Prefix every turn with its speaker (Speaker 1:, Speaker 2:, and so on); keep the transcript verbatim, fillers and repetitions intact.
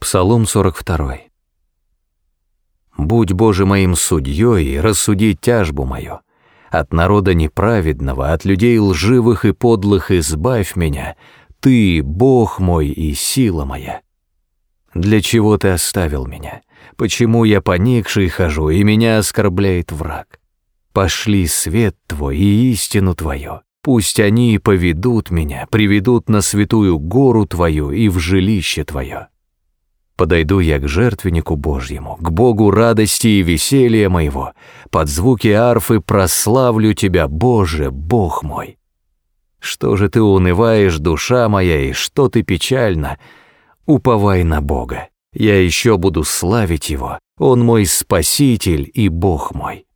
Speaker 1: Псалом сорок два. «Будь, Боже, моим судьей, и рассуди тяжбу мою. От народа неправедного, от людей лживых и подлых избавь меня. Ты, Бог мой и сила моя. Для чего Ты оставил меня? Почему я поникший хожу, и меня оскорбляет враг? Пошли свет Твой и истину Твою. Пусть они поведут меня, приведут на святую гору Твою и в жилище Твое. Подойду я к жертвеннику Божьему, к Богу радости и веселья моего. Под звуки арфы прославлю Тебя, Боже, Бог мой. Что же ты унываешь, душа моя, и что ты печальна? Уповай на Бога. Я еще буду славить Его. Он мой Спаситель и Бог мой.